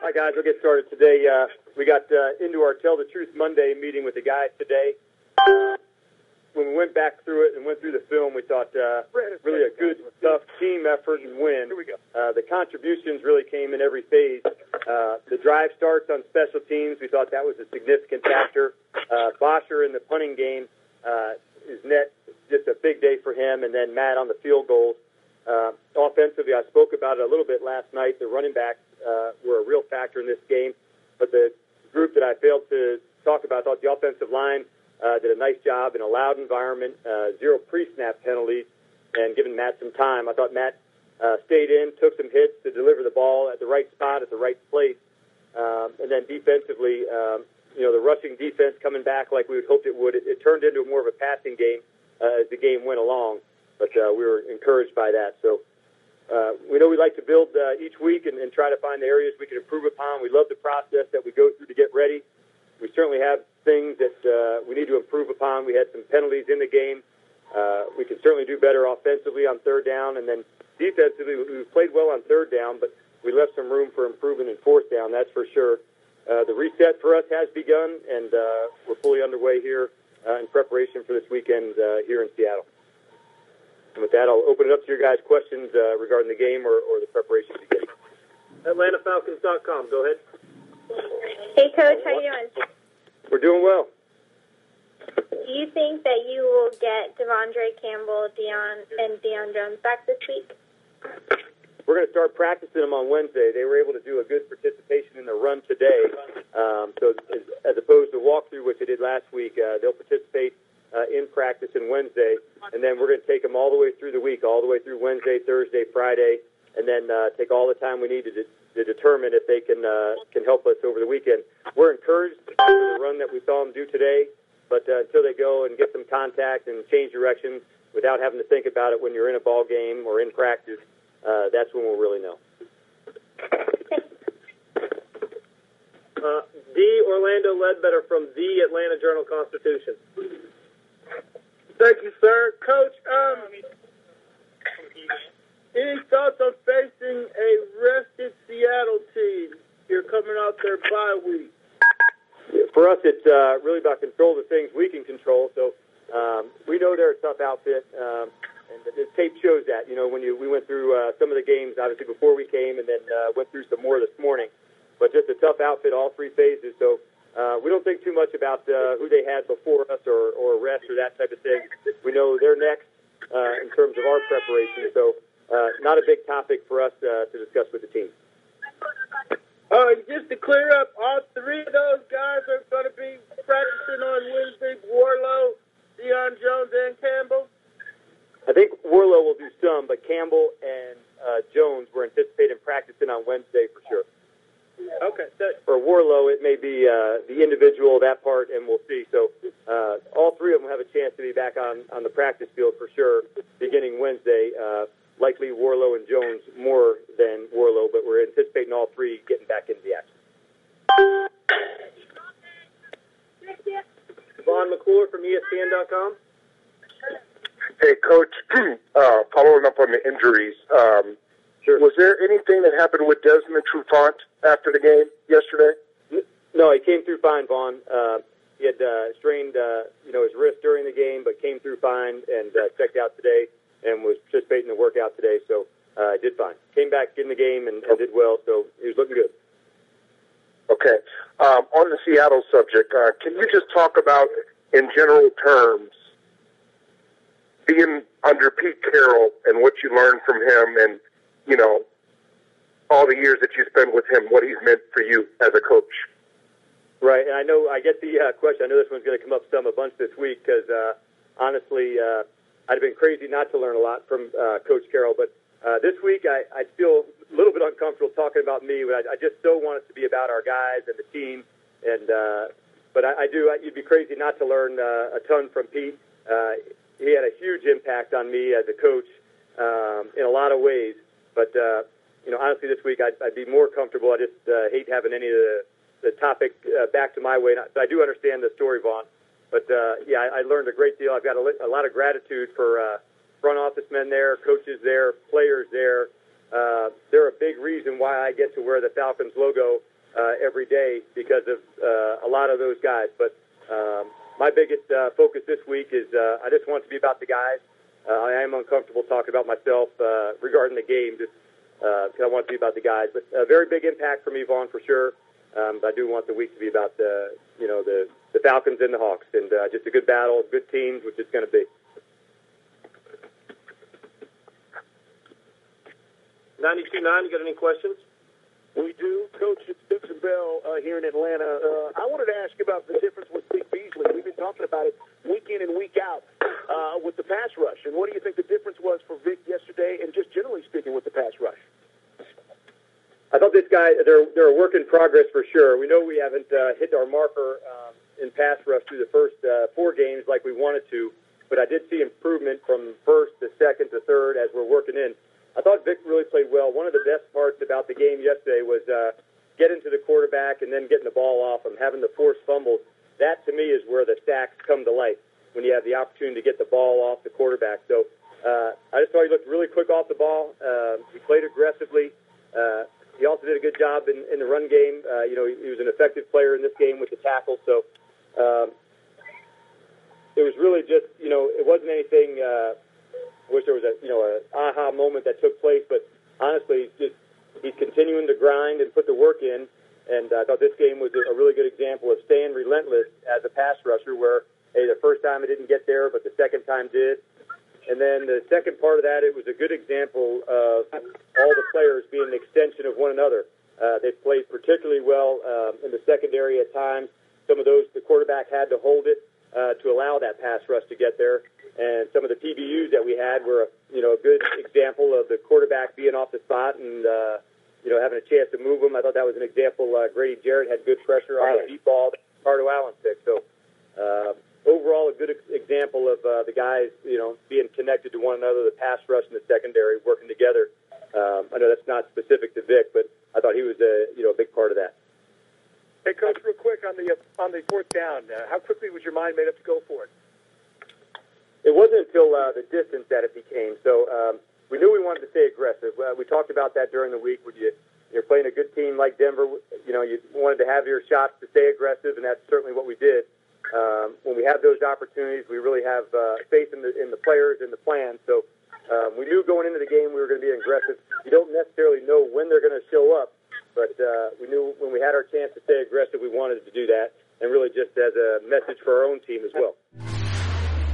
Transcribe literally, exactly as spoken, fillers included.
Hi, guys. We'll get started today. Uh, we got uh, into our Tell the Truth Monday meeting with the guys today. Uh, when we went back through it and went through the film, we thought uh, really a good, tough team effort and win. Here we go. Uh, the contributions really came in every phase. Uh, the drive starts on special teams. We thought that was a significant factor. Uh, Bosher in the punting game uh, is net just a big day for him, and then Matt on the field goals. Uh, offensively, I spoke about it a little bit last night. The running backs uh, were a real factor in this game, but the group that I failed to talk about, I thought the offensive line uh, did a nice job in a loud environment, uh, zero pre-snap penalties, and giving Matt some time. I thought Matt uh, stayed in, took some hits to deliver the ball at the right spot at the right place, um, and then defensively, um, you know, the rushing defense coming back like we had hoped it would. It, it turned into more of a passing game uh, as the game went along. But uh, we were encouraged by that. So uh, we know we like to build uh, each week and, and try to find the areas we can improve upon. We love the process that we go through to get ready. We certainly have things that uh, we need to improve upon. We had some penalties in the game. Uh, we can certainly do better offensively on third down. And then defensively, we played well on third down, but we left some room for improvement in fourth down, that's for sure. Uh, the reset for us has begun, and uh, we're fully underway here uh, in preparation for this weekend uh, here in Seattle. And with that, I'll open it up to your guys' questions uh, regarding the game or, or the preparation beginning. Atlanta Falcons dot com. Go ahead. Hey, Coach. How you doing? We're doing well. Do you think that you will get Devondre Campbell, Deion, and Deion Jones back this week? We're going to start practicing them on Wednesday. They were able to do a good participation in the run today. Um, so as, as opposed to walkthrough, which they did last week, uh, they'll participate Uh, in practice on Wednesday, and then we're going to take them all the way through the week, all the way through Wednesday, Thursday, Friday, and then uh, take all the time we need to, de- to determine if they can uh, can help us over the weekend. We're encouraged after the run that we saw them do today, but uh, until they go and get some contact and change direction without having to think about it when you're in a ball game or in practice, uh, that's when we'll really know. Uh, D. Orlando Ledbetter from the Atlanta Journal-Constitution. Thank you, sir. Coach, um, any thoughts on facing a rested Seattle team here coming out their bye week? For us, it's uh, really about control the things we can control. So um, we know they're a tough outfit, um, and the, the tape shows that. You know, when you we went through uh, some of the games, obviously, before we came, and then uh, went through some more this morning. But just a tough outfit, all three phases. So Uh, we don't think too much about uh, who they had before us or, or rest or that type of thing. We know they're next uh, in terms of our preparation, so uh, not a big topic for us uh, to discuss with the team. Uh, just to clear up, all three of those guys are going to be practicing on Wednesday, Warlow, Deion Jones, and Campbell? I think Warlow will do some, but Campbell and uh, Jones we're anticipating practicing on Wednesday for sure. Okay. For Warlow, it may be uh, the individual, that part, and we'll see. So uh, all three of them have a chance to be back on, on the practice field for sure beginning Wednesday. Uh, likely Warlow and Jones more than Warlow, but we're anticipating all three getting back into the action. Vaughn McClure from E S P N dot com. Hey, Coach, uh, following up on the injuries, um, Sure. was there anything that happened with Desmond Trufant after the game yesterday? No, he came through fine, Vaughn. Uh, he had uh, strained, uh, you know, his wrist during the game, but came through fine and uh, checked out today and was participating in the workout today. So uh, did fine. Came back in the game and, and did well. So he was looking good. Okay. Um, on the Seattle subject, uh, can you just talk about, in general terms, being under Pete Carroll and what you learned from him, and you know, all the years that you spent with him, what he's meant for you as a coach? Right, and I know I get the uh, question. I know this one's going to come up some a bunch this week because uh, honestly, uh, I'd have been crazy not to learn a lot from uh, Coach Carroll. But uh, this week, I, I feel a little bit uncomfortable talking about me. But I, I just so want it to be about our guys and the team. And uh, but I, I do. You'd be crazy not to learn uh, a ton from Pete. Uh, he had a huge impact on me as a coach um, in a lot of ways. But, uh, you know, honestly, this week I'd, I'd be more comfortable. I just uh, hate having any of the, the topic uh, back to my way. But I do understand the story, Vaughn. But, uh, yeah, I, I learned a great deal. I've got a, a lot of gratitude for uh, front office men there, coaches there, players there, uh, they're a big reason why I get to wear the Falcons logo uh, every day because of uh, a lot of those guys. But um, my biggest uh, focus this week is uh, I just want it to be about the guys. Uh, I am uncomfortable talking about myself uh, regarding the game just because uh, I want it to be about the guys. But a very big impact for me, Vaughn, for sure. Um, but I do want the week to be about the, you know, the, the Falcons and the Hawks, and uh, just a good battle, good teams, which it's going to be. ninety-two nine, you got any questions? We do. Coach, it's Dixon Bell uh, here in Atlanta. Uh, I wanted to ask you about the difference with Vic Beasley. We've been talking about it week in and week out uh, with the pass rush. And what do you think the difference was for Vic yesterday and just generally speaking with the pass rush? I thought this guy, they're, they're a work in progress for sure. We know we haven't uh, hit our marker um, in pass rush through the first uh, four games like we wanted to, but I did see improvement from first to second to third as we're working in. I thought Vic really played well. One of the best parts about the game yesterday was uh, getting to the quarterback and then getting the ball off him, having the forced fumbles. That, to me, is where the sacks come to life, when you have the opportunity to get the ball off the quarterback. So uh, I just thought he looked really quick off the ball. Uh, he played aggressively. Uh, he also did a good job in, in the run game. Uh, you know, he, he was an effective player in this game with the tackle. So um, it was really just, you know, it wasn't anything uh, – I wish there was a, you know, a aha moment that took place, but honestly, just he's continuing to grind and put the work in, and I thought this game was a really good example of staying relentless as a pass rusher where, hey, the first time it didn't get there, but the second time did. And then the second part of that, it was a good example of all the players being an extension of one another. Uh, they played particularly well um, in the secondary at times. Some of those, the quarterback had to hold it uh, to allow that pass rush to get there. And some of the P B Us that we had were, you know, a good example of the quarterback being off the spot and, uh, you know, having a chance to move him. I thought that was an example. Uh, Grady Jarrett had good pressure on the deep ball that Ricardo Allen picked. So uh, overall, a good example of uh, the guys, you know, being connected to one another, the pass rush and the secondary working together. Um, I know that's not specific to Vic, but I thought he was a, you know, a big part of that. Hey, Coach, real quick on the uh, on the fourth down, uh, how quickly was your mind made up to go for it? It wasn't until uh, the distance that it became. So um, we knew we wanted to stay aggressive. Uh, we talked about that during the week. When you, you're playing a good team like Denver, you know, you wanted to have your shots to stay aggressive, and that's certainly what we did. Um, when we have those opportunities, we really have uh, faith in the in the players and the plan. So um, we knew going into the game we were going to be aggressive. You don't necessarily know when they're going to show up, but uh, we knew when we had our chance to stay aggressive, we wanted to do that, and really just as a message for our own team as well.